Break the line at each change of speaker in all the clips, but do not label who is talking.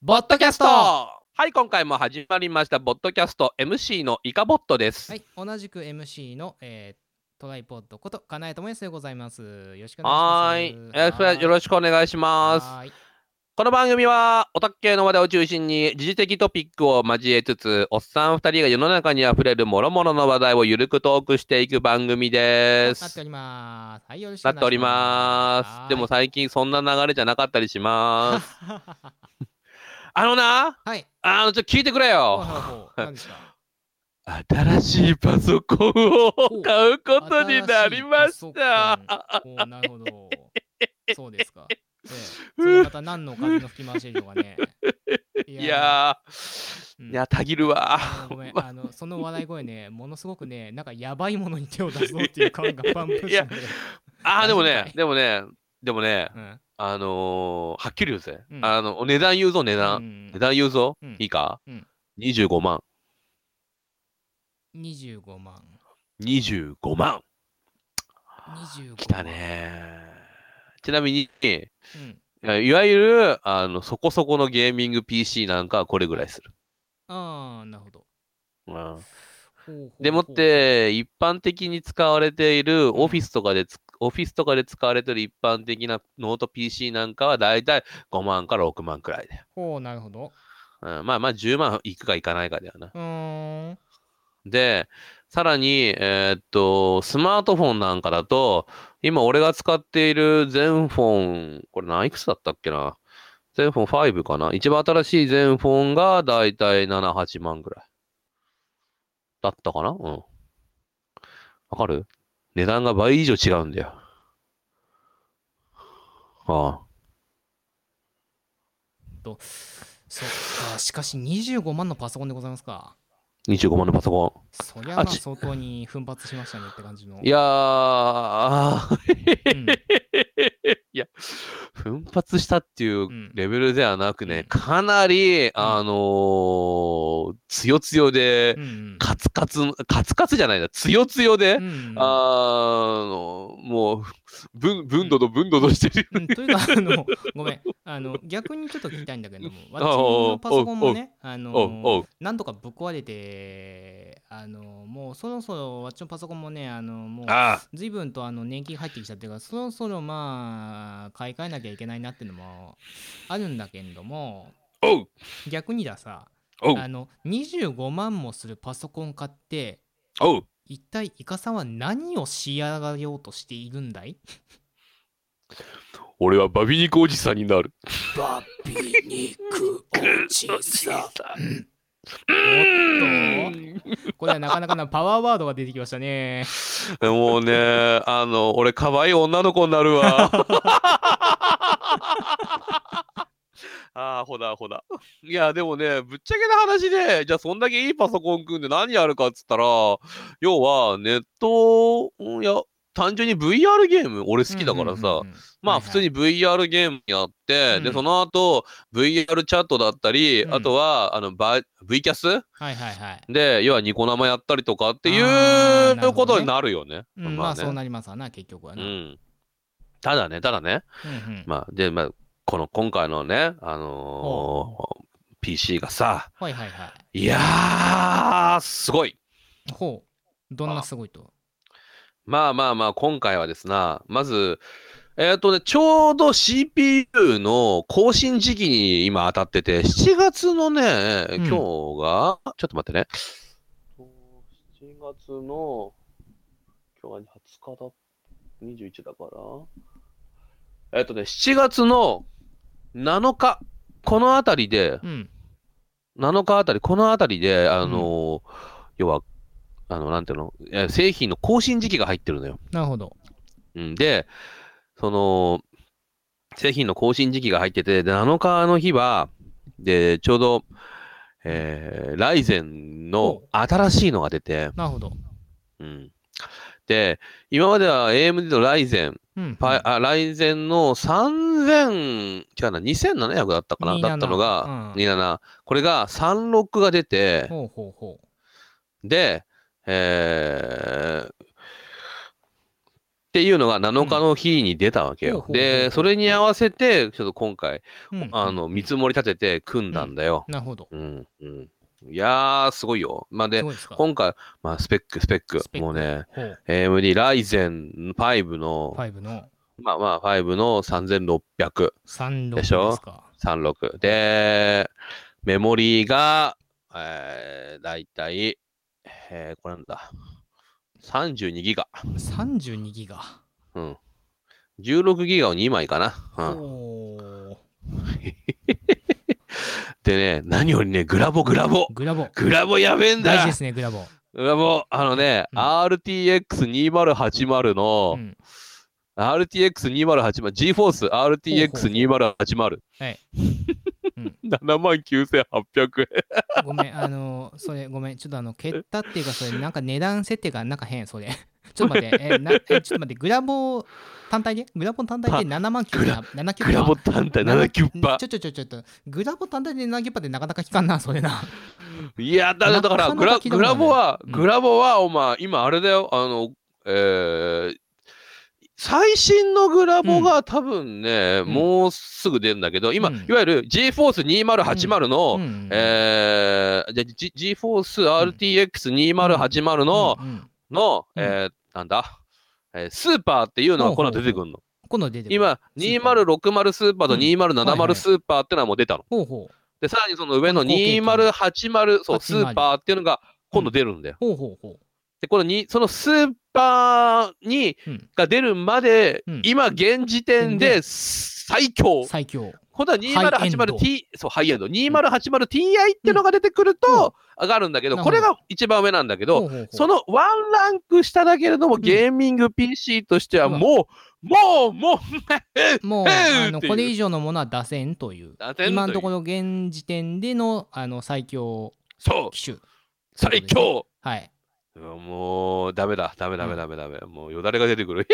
ボットキャスト。
はい、今回も始まりましたボットキャスト MC のイカボットです。
はい、同じく MC の、トライポッドこと金井智康でございます。よろしくお願いします。
はい、よろしくお願いします。この番組はオタク系の話題を中心に時事的トピックを交えつつ、おっさん2人が世の中にあふれる諸々の話題をゆるくトークしていく番組です。
なっております。はい、よろしく
お願いします。なっております。でも最近そんな流れじゃなかったりします。
はい、
ちょっと聞いてくれよ。
何ですか？
新しいパソコンを買うことになりました。
なるほど。そうですか。それまた何の風の吹き回しでしょうかね。
いや、たぎるわ。
ごめん、その笑い声ね、ものすごくね、なんかやばいものに手を出そうっていう感がパンプしてる。
でもね、はっきり言うぜ。値段言うぞ、値段言うぞ。いいか ?25 万。
25万。
25万。来たね。ちなみに、いわゆる、そこそこのゲーミング PC なんかはこれぐらいする。
ああ、なるほど。
でもって、一般的に使われているオフィスとかで使われている一般的なノート PC なんかはだいたい5万から6万くらいで。
なるほど。
まあ10万いくかいかないかだよな。で、さらに、スマートフォンなんかだと、今俺が使っているゼンフォン、これ何いくつだったっけな。ゼンフォン5かな。一番新しいゼンフォンがだいたい7、8万ぐらい。だったかな。わかる？値段が倍以上違うんだよ。
そっか、しかし25万のパソコンでございますか。
25万のパソコン。
そりゃまあ相当に奮発しましたねって感じの。
いやいや、奮発したっていうレベルではなくね、かなり、つよつよで、カツカツじゃないな、つよつよで、もう、分度としてる。
というか、ごめん、逆にちょっと聞きたいんだけども、私のパソコンもね、なんとかぶっ壊れて、もうそろそろ私のパソコンもね、もう随分と年金入ってきちゃってるから、そろそろまあ、買い替えなきゃいけないなっていうのもあるんだけれども、逆にださ、25万もするパソコン買って、一体イカさんは何を仕上がようとしているんだい？
俺はバビ肉おじさんになる。
バビ肉おじさん。おっと、これはなかなかなパワーワードが出てきましたね。
もうね、俺可愛い女の子になるわ。ほだ。いや、でもね、ぶっちゃけな話で、じゃあそんだけいいパソコン組んで何やるかっつったら、要はネット、単純に VR ゲーム、俺好きだからさ、まあ普通に VR ゲームやって、で、その後、VR チャットだったり、あとは、V キャスで、要はニコ生やったりとかっていうことになるよね。
まあそうなりますわな、結局はな。
ただね、まあ、今回のね、PC がさ、いやー、すごい。
どんなすごいと？
まあ、今回はですな、まず、ちょうど CPU の更新時期に今当たってて、7月のね、今日が、ちょっと待ってね。7月の、今日が20日だ、21だから、7月の7日、このあたりで、7日あたり、このあたりで、要は、なんていうの、製品の更新時期が入ってるのよ。
なるほど。
で、製品の更新時期が入ってて、で、7日の日は、で、ちょうど、ライゼンの新しいのが出て、
なるほど。
で、今までは AMD のライゼン、ライゼンの2700だったかなだったのが、27。これが36が出て、で、 っていうのが7日の日に出たわけよ。で、それに合わせて、ちょっと今回、見積もり立てて組んだんだよ。
なるほど。
いやー、すごいよ。まあ、で、今回、まあ、スペック。もうね、AMD Ryzen 5の、まあ、5の3600でしょ ?36。で、メモリーが、だいたい、これなんだ。32ギガ。
32ギガ。
16ギガを2枚かな。でね、何よりね、グラボやべえんだ。
大事ですね、グラボ。
RTX2080 の、RTX2080、GeForce RTX2080。
はい。
79,800円。
ごめん、それごめん。ちょっと蹴ったっていうか、それなんか値段設定がなんか変、それ。ちょっと待って、ちょっと待って、グラボ単体で79,700円。
グラボ単体79%。
ちょっと、グラボ単体で79%ってなかなか聞かんな、それな。
いや、だからグラボは、お前、今あれだよ、最新のグラボが多分ね、もうすぐ出るんだけど、今、いわゆる GeForce 2080の、GeForce RTX 2080の、なんだ、スーパーっていうのがこの出てくるの。今、2060スーパーと2070スーパーってのはもう出たの。で、さらにその上の2080、そう、スーパーっていうのが今度出るんだよ。で、そのスーパーが出るまで、今現時点で最強。今度は 2080Ti、そう、ハイエンド。2080Ti っていうのが出てくると上がるんだけど、これが一番上なんだけど、そのワンランク下だけれども、ゲーミング PC としてはもう、
これ以上のものは出せんという。今のところ現時点での最強機種。
最強。
はい。
もう、ダメ。もう、よだれが出てくる。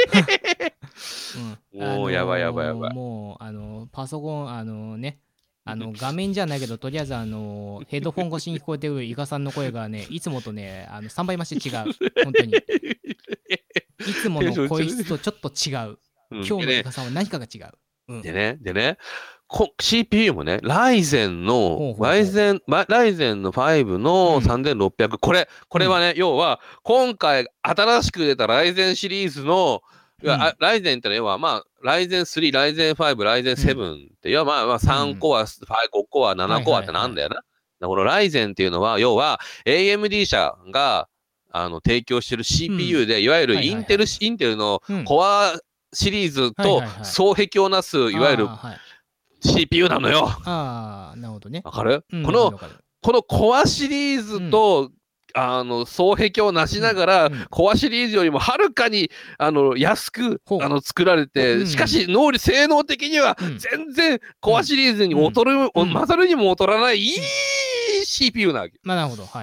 もう、やばい。
もう、パソコン、画面じゃないけど、とりあえず、ヘッドフォン越しに聞こえてくるイカさんの声がね、いつもとね、3倍増し違う。本当に。いつもの声質とちょっと違う。今日のイカさんは何かが違う。
でね、CPU もね、ライゼンの5の3600、これはね、要は、今回新しく出たライゼンシリーズの、ライゼンって要は、まあ、ライゼン3、ライゼン5、ライゼン7って、要はまあ、3コア、5コア、7コアってなんだよな。このライゼンっていうのは、要は、AMD 社が、提供してる CPU で、いわゆるインテルのコアシリーズと双璧をなす、いわゆる、CPU なのよ。
なるほどね。
わかる？このコアシリーズと、双璧をなしながら、コアシリーズよりもはるかに、安く、作られて、しかし、性能的には、全然、コアシリーズに勝るにも劣らない、いい CPU なわけ。
なるほど。はい。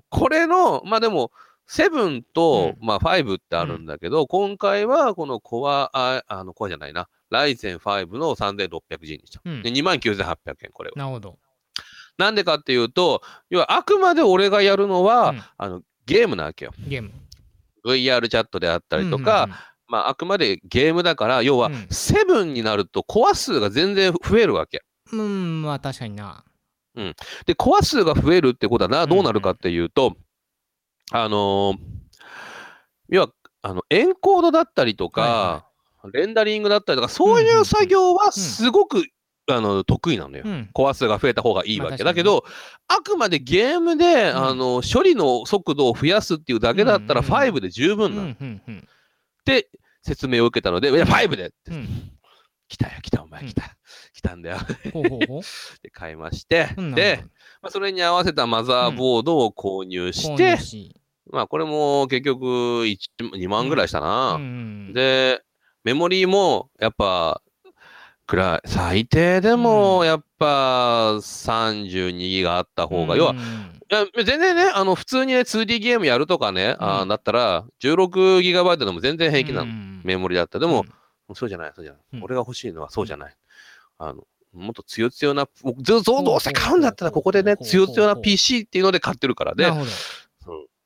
これの、まあでも、7と、まあ5ってあるんだけど、今回は、このコアじゃないな。ライゼン5の 3600G にした。で、29,800円、これは。
なるほど。
なんでかっていうと、要はあくまで俺がやるのは、ゲームなわけよ。VR チャットであったりとか、まあ、あくまでゲームだから、要は、7になるとコア数が全然増えるわけ。
まあ確かにな。
で、コア数が増えるってことはどうなるかっていうと、要は、エンコードだったりとか、レンダリングだったりとか、そういう作業はすごく、得意なのよ。コア数が増えた方がいいわけ。だけど、あくまでゲームで、処理の速度を増やすっていうだけだったら5で十分なの。って説明を受けたので、いや、5でって。来た、お前来たんだよ。で、買いまして、で、それに合わせたマザーボードを購入して、まあ、これも結局2万ぐらいしたな。で、メモリーも、やっぱ、最低でも、やっぱ、32ギガあった方が、要は、全然ね、普通にね、2D ゲームやるとかね、だったら、16ギガバイトでも全然平気なの。メモリだったら。でも、そうじゃない。俺が欲しいのはそうじゃない。もっと強な、どうせ買うんだったら、ここでね、強な PC っていうので買ってるからで。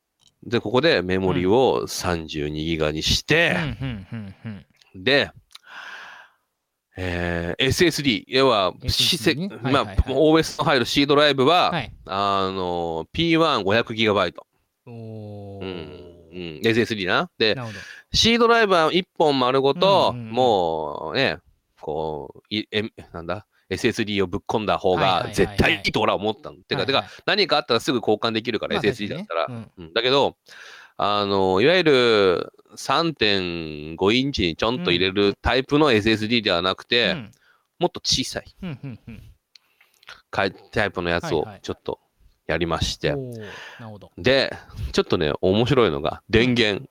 で、ここでメモリを32ギガにして、で、SSD、要は、まあ、OS の入る C ドライブは、P1500GB。SSD な。で、C ドライブは1本丸ごと、もうね、こう、なんだ、SSD をぶっ込んだ方が絶対いいと俺は思ったの。てか、何かあったらすぐ交換できるから、SSD だったら。だけど、いわゆる 3.5 インチにちょんと入れるタイプの SSD ではなくて、もっと小さいタイプのやつをちょっとやりまして。で、ちょっとね、面白いのが、電源。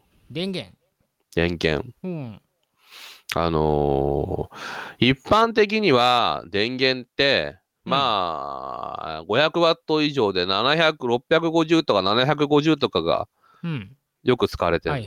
一般的には電源って、まあ、500ワット以上で700、650とか750とかがよく使われてる。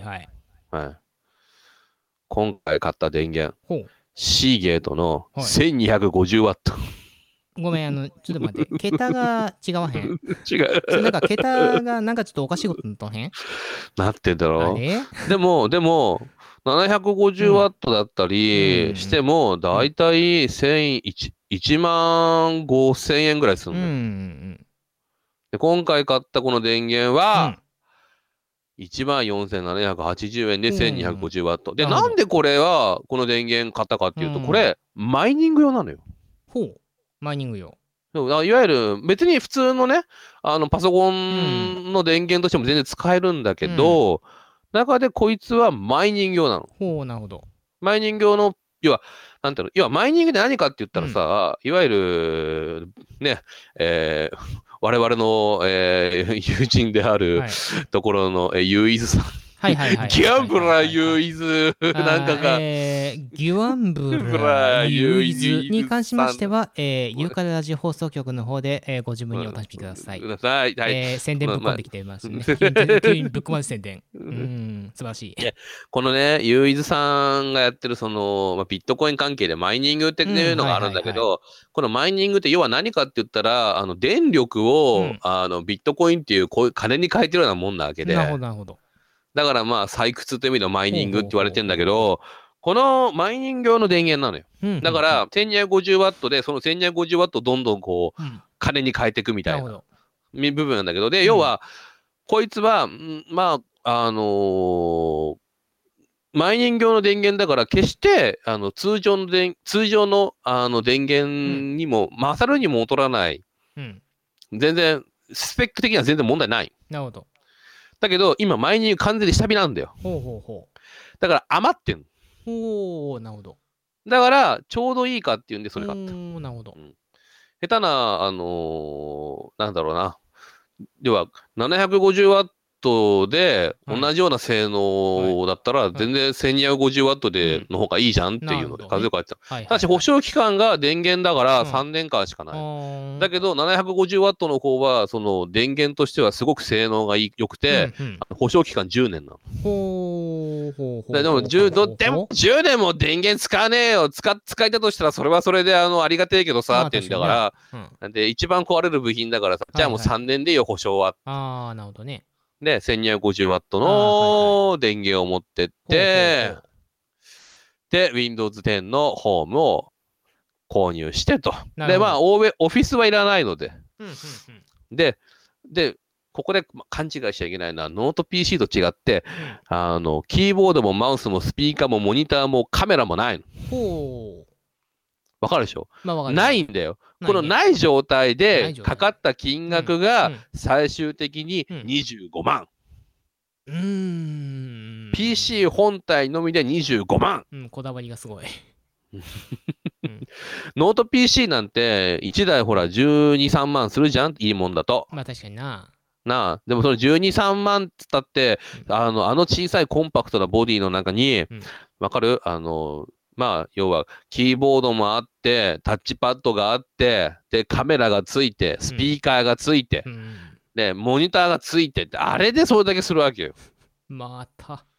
今回買った電源、シーゲートの1250ワット。
ごめん、ちょっと待って。桁が違わへん。
違う。
それなんか桁がなんかちょっとおかしいことになったへん
なってんだろう。でも、750ワットだったりしても、だいたい1万5000円ぐらいするの。で、今回買ったこの電源は、14,780円で1250ワット。で、なんでこの電源買ったかっていうと、これ、マイニング用なのよ。
マイニング用。
いわゆる、別に普通のね、パソコンの電源としても全然使えるんだけど、中でこいつはマイニング用なの。
なるほど。
マイニング用の、要はマイニングで何かって言ったらさ、いわゆる、ね、我々の、友人であるところの、ユーイズさん。ギャンブラーユーイズなんかが。
ギュアンブラーユーイズに関しましては、ユーカルラジオ放送局の方で、ご自分にお楽しみください。宣伝ぶっ込んできてますね。急にぶっ込まれ宣伝。素晴らしい。
このね、ユーイズさんがやってるビットコイン関係でマイニングっていうのがあるんだけど、このマイニングって要は何かって言ったら、電力を、ビットコインっていう金に変えてるようなもんなわけで。
なるほど。
だからまあ採掘という意味のマイニングって言われてんだけど、このマイニング用の電源なのよ。だから1250ワットで、その1250ワットをどんどんこう、金に変えていくみたいな部分なんだけど、で、要は、こいつは、まあ、マイニング用の電源だから決して、通常の電源にも、勝るにも劣らない。全然、スペック的には全然問題ない。
なるほど。
だけど、今、マイニング完全に下火なんだよ。だから、余ってん
の。なるほど。
だから、ちょうどいいかっていうんで、それ買った。
なるほど。
下手な、なんだろうな。要は、750ワットで、同じような性能だったら、全然1250ワットでの方がいいじゃんっていうので、風を変えてた。ただし、保証期間が電源だから3年間しかない。だけど、750ワットの方は、その電源としてはすごく性能が良くて、保証期間10年なの。でも10年も電源使わねえよ。使いたとしたら、それはそれでありがてえけどさ、って言うんだから、で、一番壊れる部品だからさ、じゃあもう3年でいいよ、保証は。
なるほどね。
で、1250ワットの電源を持ってって、で、Windows 10のホームを購入してと。で、まあ、オフィスはいらないので。で、ここで勘違いしちゃいけないのは、ノート PC と違って、キーボードもマウスもスピーカーもモニターもカメラもないの。わかるでしょ？ないんだよ。このない状態でかかった金額が最終的に25万。PC 本体のみで25万。
こだわりがすごい。
ノート PC なんて1台ほら12、3万するじゃん？いいもんだと。
まあ確かにな。
でもその12、3万って言ったって、小さいコンパクトなボディの中に、わかる？まあ、要は、キーボードもあって、タッチパッドがあって、で、カメラがついて、スピーカーがついて、で、モニターがついてって、あれでそれだけするわけよ。
また。
だから、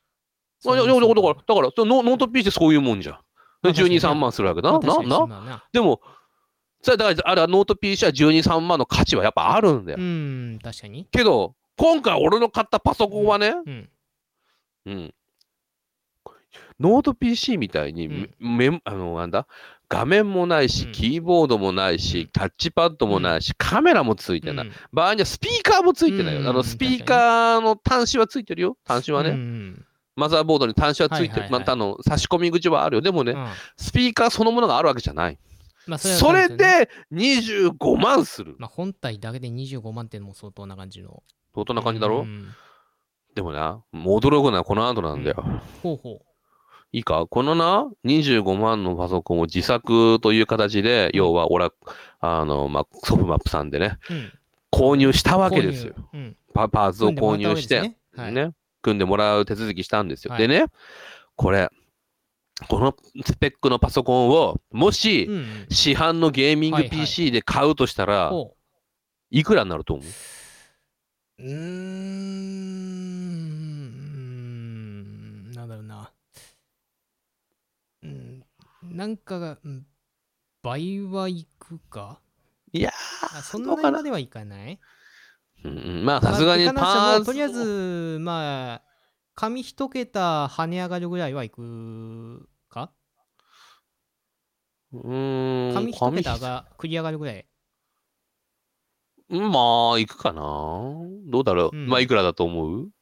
ノート PC ってそういうもんじゃん。12、3万するわけだ。でも、だから、あれはノート PC は12、3万の価値はやっぱあるんだよ。
確かに。
けど、 今回俺の買ったパソコンはね、うん。ノート PC みたいに、なんだ、画面もないし、キーボードもないし、タッチパッドもないし、カメラもついてない。場合にはスピーカーもついてないよ。スピーカーの端子はついてるよ。端子はね。マザーボードに端子はついてる。また差し込み口はあるよ。でもね、スピーカーそのものがあるわけじゃない。それで25万する。
本体だけで25万っても相当な感じの。
相当な感じだろ。でもな、驚くのはこの後なんだよ。
ほうほう。
いいか、このな、25万のパソコンを自作という形で、要は俺は、ソフマップさんでね、購入したわけですよ。パーツを購入して、ね、組んでもらう手続きしたんですよ。でね、このスペックのパソコンを、もし、市販のゲーミング PC で買うとしたら、いくらになると思う？
なんだろうな。なんかが、倍はいくか？
いや
ー、そんなにまではいかない？
まあ、さすがに
パーツとりあえず、まあ、紙一桁跳ね上がるぐらいはいくか？紙一桁が繰り上がるぐらい。
まあ、いくかな。どうだろう。まあ、いくらだと思う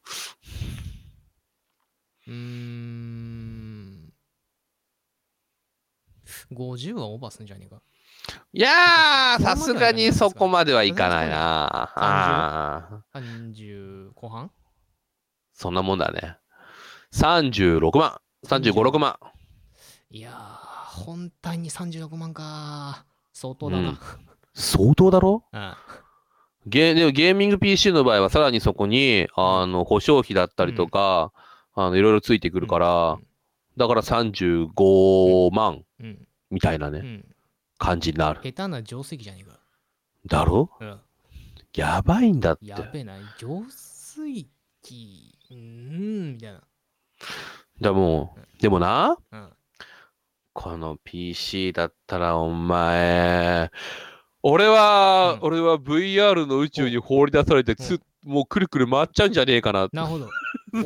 ？50はオーバーすんじゃねえか。
いやー、さすがにそこまではいかないな。
30後半？
そんなもんだね。36万。35、6万。
いやー、本体に36万か。相当だな。
相当だろ？ゲーミング PC の場合はさらにそこに、保証費だったりとか、いろいろついてくるから、だから35万みたいなね、感じになる。
下手な定石じゃねえか。
だろ？やばいんだって。
やべえな、定石、みたいな。
でもな、この PC だったらお前、俺は VR の宇宙に放り出されてもうくるくる回っちゃうんじゃねえかなって。
なるほど。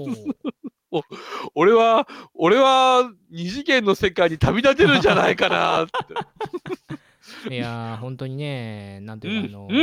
俺は二次元の世界に旅立てるんじゃないかなって。
いやー、本当にね、なんていうか、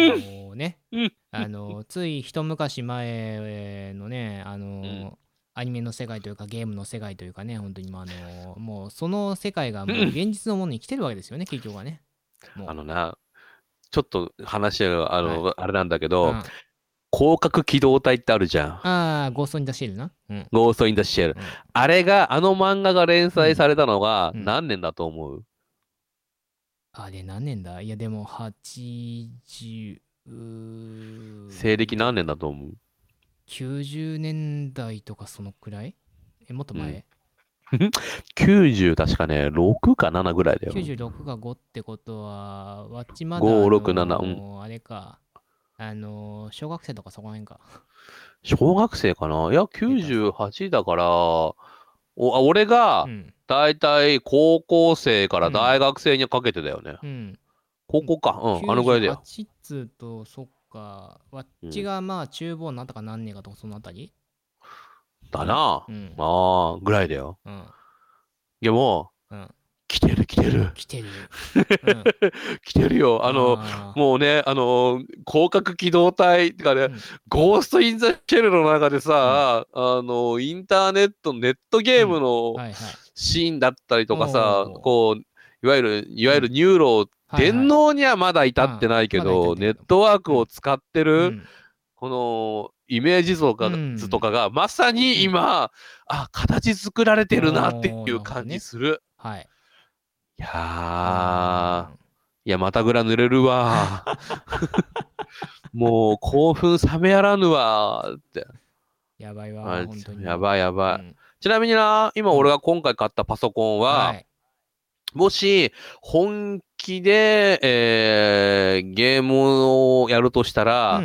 つい一昔前のね、アニメの世界というかゲームの世界というかね、本当にもうその世界がもう現実のものに来てるわけですよね、結局はね。
ちょっと話があれなんだけど、広角機動隊ってあるじゃん。
ああ、ゴースト・イン・ザ・シェルな。
ゴースト・イン・ザ・シェル。あれが、漫画が連載されたのが何年だと思う？
あれ何年だ？いやでも80、
西暦何年だと思う
？90年代とかそのくらい？もっと前
？90確かね、6か7ぐらいだよ。
96が5ってことは、わっちまだ
5、6、7、
あれか、小学生とかそこら辺か。
小学生かな？いや、98だから、俺が、だいたい高校生から大学生にかけてだよね。高校か。あのぐらいだよ。
98っつうと、そっか、わっちがまあ、厨房になったか何年かとか、そのあたり
だな。ぐらいだよ。でも、来てる。来てる。来てるよ。もうね、広角機動隊ってかね、ゴースト・イン・ザ・シェルの中でさ、インターネット、ネットゲームのシーンだったりとかさ、こう、いわゆるニューロ、電脳にはまだ至ってないけど、ネットワークを使ってる、このイメージ図とかが、まさに今、形作られてるなっていう感じする。いやまたぐら濡れるわ。もう興奮冷めやらぬわって。
やばいわ、本当に。
やばい。ちなみにな、今俺が今回買ったパソコンは、もし本気で、ゲームをやるとしたら、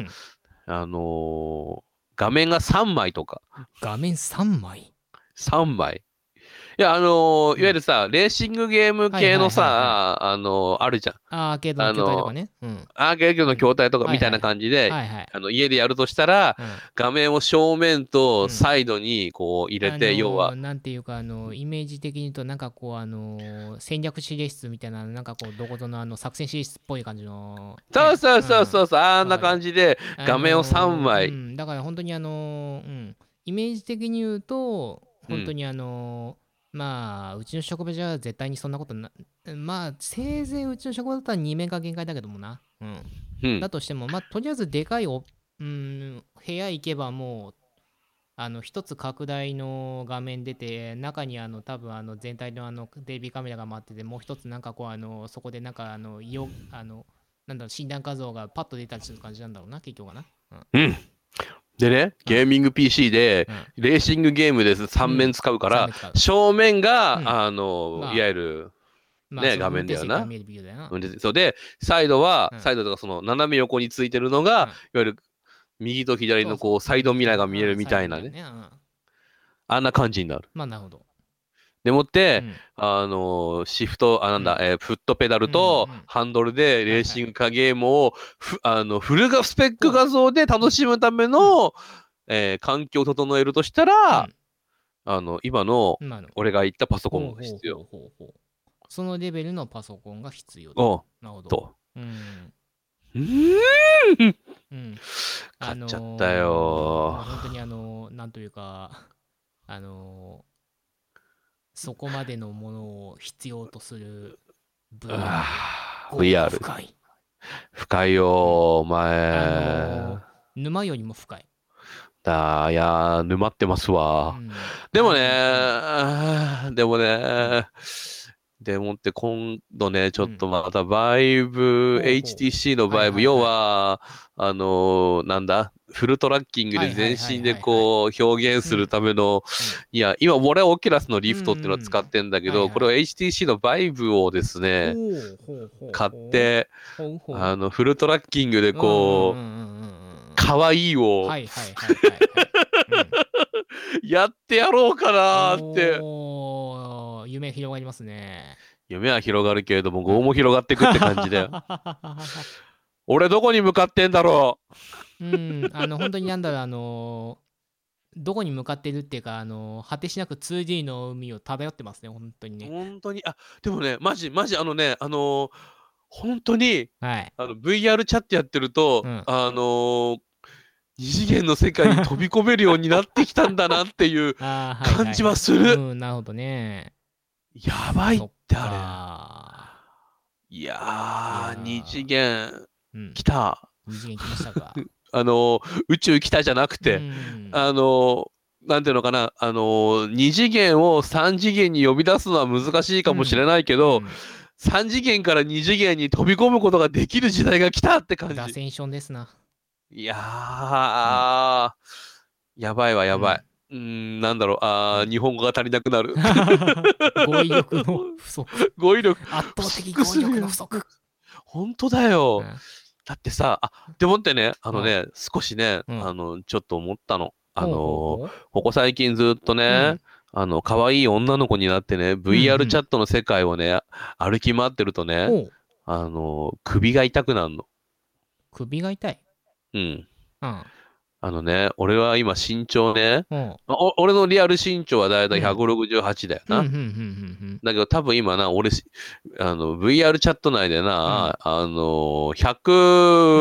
画面が3枚とか。
画面3枚？
3枚。 いや、いわゆるさ、レーシングゲーム系のさ、あるじゃん。
アーケードの筐体とかね。うん。
アーケードの筐体とか
はいはい。
みたいな感じで、
はいはい。
家でやるとしたら、
うん。
画面を正面と
うん。
サイドにこう入れて、要は、
なんていうか、イメージ的に言うと、なんかこう、戦略指令室みたいな、なんかこう、どことの作戦指令室っぽい感じの、
そう
ね。
そう
うん。
そうそうそう、あんな
わかるよ。
感じで、画面を3
う
枚、
ん。だから本当にイメージ的に言うと、
うん、
本当にまあ、うちの職場じゃ絶対にそんなことまあ、せいぜいうちの職場だったら2面が限界だけどもな。うん。
うん、
だとしても、まあ、とりあえずでかい部屋行けばもう、一つ拡大の画面出て、中に多分全体のデイビーカメラが回ってて、もう一つなんかこうそこでなんかなんだろう、診断画像がパッと出たりする感じなんだろうな、結局はな。うん。
うん。でね、
うん。
ゲーミング PC で、
うん。
レーシングゲームです3面
うん。
使うから、
3使う。
正面
うん。
が、いわ
まあ、
ゆる、
まあ、
ね、
その
画
運転席から
面だよな。
見えるビューだよな。
そうで、サイドは、
うん。
サイドとかその斜め横についてるのが、いわ
うん。
ゆる右と左のこう、
そうそう。
サイドミラーが見える
うん、
み
サイ
たいなね。
ドみたいなね。うん。
あんな感じになる。
まあ、なるほど。
でもって、
うん。
シフト、
うん。
フットペダル
うん。う
と
ん。
ハンドルでレー
はいはい。
シングカーゲームをフルスペック
ほ
画像で
う。うん。
楽しむため
うん。
の、環境を整えるとしたら、
うん。
今の
今の。
俺が言ったパソコン
ほうほう
が必要。
ほうほうほう。そのレベルのパソコンが必要だと。
おう
なるほど。
と。
うん。
うーん。
うん。
買っちゃったよ。
もう本当になんというか、あのそこまでのものを必要とする VR。奥が
VR。
深い。
深い
うん。
よ、お
あ
前。
の沼よりも深い。
いやー、沼ってますわ。
うん。
でも
うん。
でも
うん。
ね、でもって今度ね、ちょっ
うん。
とまたバイブ、
ほうほう。
HTC の
はい
バイブ、要
はいはい。
は、なんだ、フルトラッキングで
はいはいはい
全身で
はいはい。
こう表現する
うん。
ための、
うん。
いや、今俺はオキュラスのリ
うんう
フトっていうのを使っ
ん。
てんだけど、これは
はいはい。
HTC のバイブをですね、
ほうほうほう
買っ
ほう。
て、
ほうほう。
フルトラッキングで
うんうんうんうん
こう、
うんうん。
可愛いを
はいはいはいはいはい。うん。
やってやろうかなーって。
おー、夢広がりますね。
夢は広がるけれども、
うん。
業も広がっていくって感じだよ。俺どこに向かってんだろ
うん、本当になんだろう、どこに向かってるっていうか、果てしなく 2D の海を漂ってますね、本当に
う。
ね。
本当に、でもね、マジ、本当に、
はい。
VR チャットやってると、
うん。
二次元の世界に飛び込めるようになってきたんだなっていう
ああ、はい
感じは
はいはい。
する。
うん、なるほどね。
やばいっ
そっ
てあれ。
か
いや
ー。い
ー、二次
や
元
ー、うん。
来た。
二次元来ましたか。
宇宙来たじゃなく
う
て、
ん。
あの、なんていうのかな、二次元を三次元に呼び出すのは難しいかもしれ
うん。
ないけど、
うん。
三次元から二次元に飛び込むことができる時代が来たって感じ。
螺旋ションですな。
いや
うん。
ー、やばいわ、やばい。
うん。
なんだろう、
うん。
日本語が足りなくなる。
語彙力の不足。
語彙力、
圧
不
倒的
足する
語彙力の
よ。
不足。
本当だよ。
うん。
だってさ、でもってね、
うん。
少しね、
うん。
ちょっと思ったの。
ほうほうほ
ここ最近ずっと
う。う
ね、
ん。
可愛い女の子になってね、
うん。う
VR チャ
ん。
ットの世界をね、歩き回ってるとね、
ほう。
首が痛くなるの。
首が痛い。
うん。
うん。
俺は今身長ね、
ほう。
俺のリアル身長はだいたい
うん。
168だよ
うん。うん。う
な。
ん。
だけど多分今な、VR チャット内で
うん。うん。
な、
うん。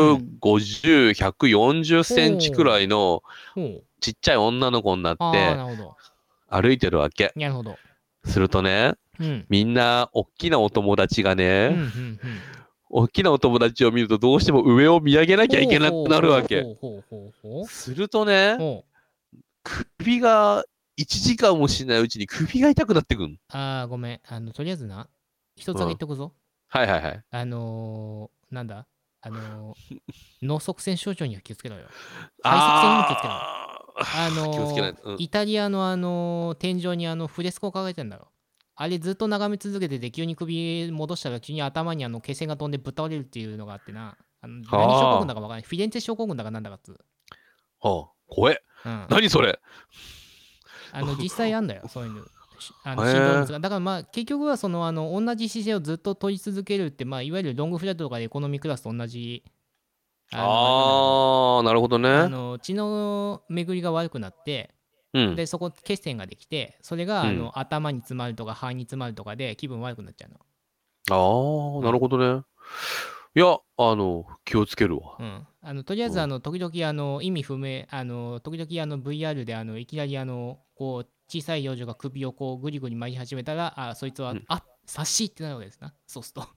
150、140センチくら
ほう。
いの
ほう。
ちっちゃい女の子になっ
ああ、
て
なるほど。
歩いてるわけ。
なるほど。
するとね、
うん。
みんな、おっきなお友達が
うん。う
ね、
ん。うん。
おっきなお友達を見るとどうしても上を見上げなきゃい
ほう
けなくなる
ほうほう
わけ。
ほうほうほうほう。
するとね、
ほう。
首が、1時間もしないうちに首が痛くなってくん。
ああ、ごめん。とりあえずな、一つだけ言っ
うん。
とくぞ。
はいはいはい。
なんだ脳塞栓症状には気をつけろよ。肺塞栓にも気をつけろよ。
気をつけないと。うん。
イタリアの天井にフレスコを描いてんだろ。あれずっと眺め続けてて、急に首戻したら急に頭に血栓が飛んでぶっ倒れるっていうのがあってな。何症候群
は
だかわからない。フィレンツェ症候群だかなんだかっつう。
あ。はあ。怖え。
うん。
何それ。
実際あんだよ、そういうの。 心動物が。だからまあ結局は同じ姿勢をずっと取り続けるって、まあ、いわゆるロングフラットとかでエコノミークラスと同じ
なるほどね。
血の巡りが悪くなって、でそこ血栓ができて、それが頭に詰まるとか肺に詰まるとかで気分悪くなっちゃう
の。なるほどね。いや、気をつけるわ。
とりあえず時々意味不明、時々VR でいきなりこう小さい幼女が首をこうぐりぐり巻き始めたら、そいつは、察しってなるわけですな、そうすると。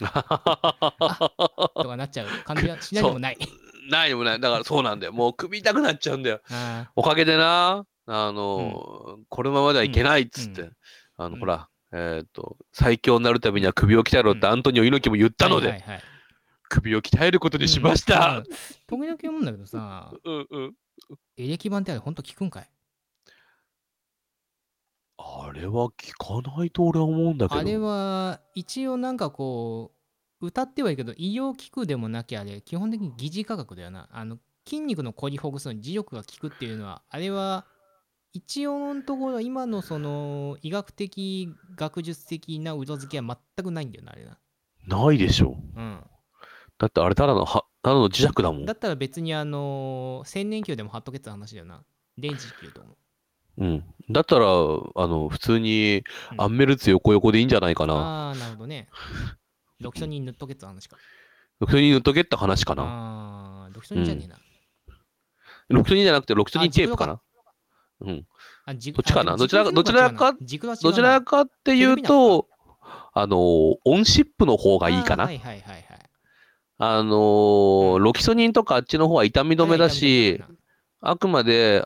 とかなっちゃう感じがしないでもない。
ないでもない。だからそうなんだよ。もう首痛くなっちゃうんだよ。おかげでな、このままではいけないっつって、ほら、最強になるためには首を鍛えろってアントニオ猪木も言ったので、首を鍛えることにしました。
時々思うんだけどさ、エレキ板ってあれほんと効くんかい？
あれは効かないと俺は思うんだけど。
あれは一応なんかこう歌ってはいいけど、医療器具でもなきゃあれ基本的に疑似科学だよな。筋肉のこりほぐすのに磁力が効くっていうのは、あれは一応のところ今のその医学的学術的な裏付けは全くないんだよな、あれな。
ないでしょ。だってあれただの磁石だもん。
だったら別に千年球でも貼っとけって話だよな。電磁球と思う。
だったら普通にアンメルツ横横でいいんじゃないかな。
なるほどね。ロキソニン塗っとけって話か。
ロキソニン塗っとけって話かな。
ロキソニンじゃねえな。
ロキソニンじゃなくてロキソニンテープかな。どっちかな。どちらかっていうと、オンシップの方がいいかな。ロキソニンとかあっちの方は痛み止めだし、あくまで、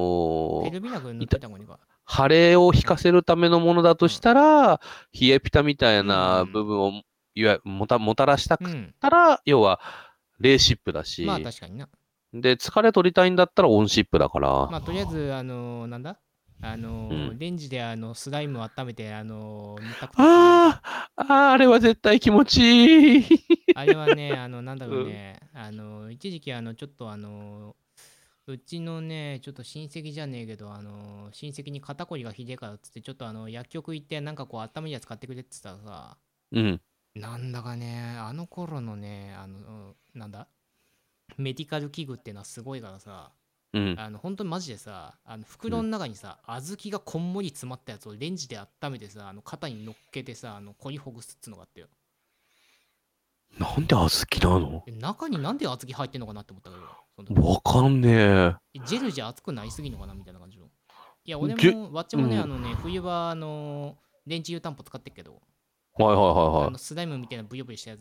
腫れを引かせるためのものだとしたら、冷えピタみたいな部分をもたらしたくったら、要は、レーシップだし。
まあ確かにな。
で、疲れ取りたいんだったらオンシップだから。
まあとりあえず、なんだレンジでスライムを温めて、塗ったく
あれは絶対気持ちいい。
あれはね、なんだろうね、一時期ちょっとうちのね、ちょっと親戚じゃねえけど、親戚に肩こりがひでえからっつって、ちょっと薬局行って、なんかこう、温めるやつ買ってくれって言ったらさ、なんだかね、あの頃のね、なんだメディカル器具ってのはすごいからさ、本当にマジでさ、袋の中にさ、小豆がこんもり詰まったやつをレンジで温めてさ、肩に乗っけてさ、こりほぐすっつうのがあってよ。
なんで小豆なの？
中になんで小豆入ってんのかなって思ったけ
ど。わかんねえ。
ジェルじゃ熱くなりすぎんのかなみたいな感じの。いや、俺も、わっちもね、冬場、電池湯たんぽ使ってっけど、スライムみたいなブヨブヨしたやつ。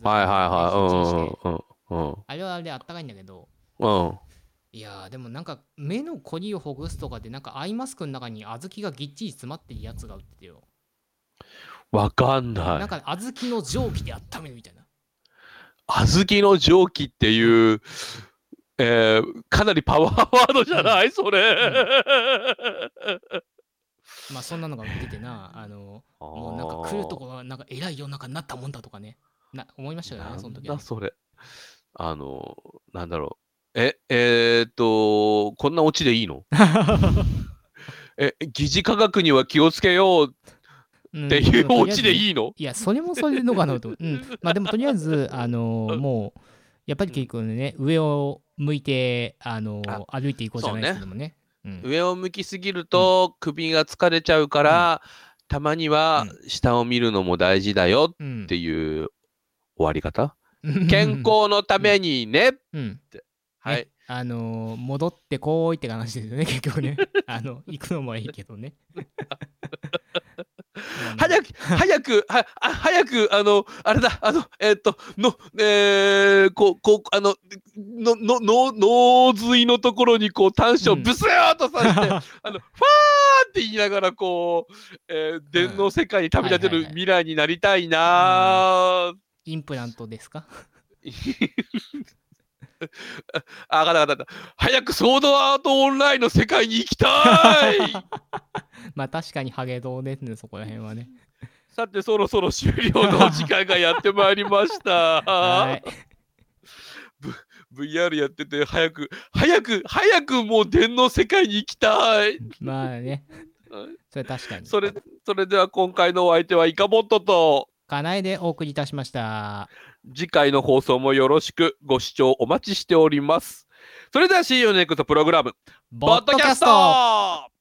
あれはあれであったかいんだけど、いやでもなんか目のコリをほぐすとかでなんかアイマスクの中に小豆がぎっちり詰まってるやつが売っててよ。
わかんない。
なんか小豆の蒸気で温めるみたいな。
小豆の蒸気っていう、かなりパワーワードじゃない、それ。
まあそんなのが売っててな、もうなんか来るとこはなんか偉い世の中になったもんだとかね、思いましたよね、その時は。
なんだそれ。なんだろう。こんなオチでいいの？疑似科学には気をつけようっていうオチでいいの？
いや、それもそれでのかなと。まあでもとりあえず、もう、やっぱり結構ね、上を向いて、歩いていこうじゃないですけどもね。
上を向きすぎると首が疲れちゃうから、たまには下を見るのも大事だよっていう終わり方。健康のためにねって。はい。
戻ってこいって話ですよね、結局ね。行くのもいいけどね。
早く、あれだ、脳髄のところにこう端子をブスーっとさせて、ファーって言いながらこう、電脳世界に旅立てる未来になりたいな。
インプラントですか？
あ、わかった。早くソードアートオンラインの世界に行きたい。
まあ確かにハゲドウですね、そこら辺はね。
さて、そろそろ終了の時間がやってまいりました。はい。VR やってて、早くもう電脳世界に行きたい。
まあね。 それ確かに。
それでは今回のお相手はイカボットと、
かなえでお送りいたしました。
次回の放送もよろしくご視聴お待ちしております。それでは See you next プログラム、
ポッドキャスト。